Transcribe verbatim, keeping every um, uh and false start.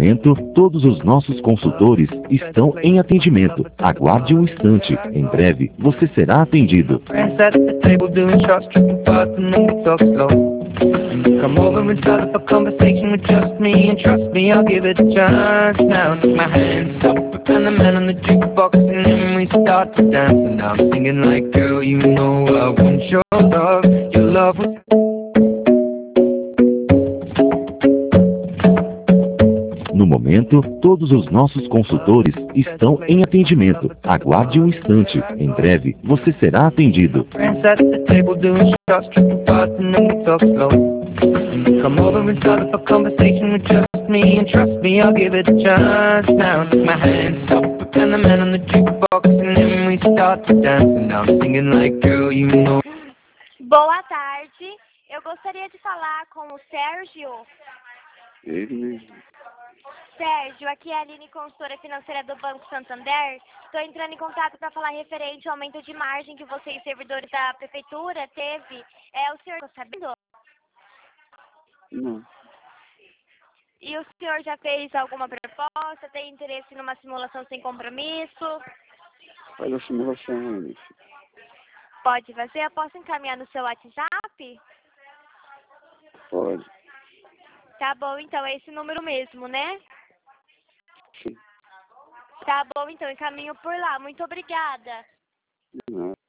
momento, todos os nossos consultores estão em atendimento. Aguarde um instante. Em breve, você será atendido. Come over and start up a conversation with just me, and trust me, I'll give it a chance. Now take my hands up and the man on the jukebox, and then we start to dance. And I'm singing like, girl, you know I want your love, your love was... No momento, todos os nossos consultores estão em atendimento. Aguarde um instante. Em breve, você será atendido. Come over and start up a conversation with just me, and trust me, I'll give it a chance. Now take my hands up and the man on the jukebox, and then we start to dance. And I'm singing like, girl, you know. Boa tarde, eu gostaria de falar com o Sérgio. Ele mesmo. Sérgio, aqui é a Aline, consultora financeira do Banco Santander. Estou entrando em contato para falar referente ao aumento de margem que você e servidores da prefeitura teve. É o senhor ficou sabendo? Não. E o senhor já fez alguma proposta? Tem interesse numa simulação sem compromisso? Faz a simulação aí. Pode fazer? Eu posso encaminhar no seu WhatsApp? Pode. Tá bom, então é esse número mesmo, né? Sim. Tá bom, então encaminho por lá. Muito obrigada.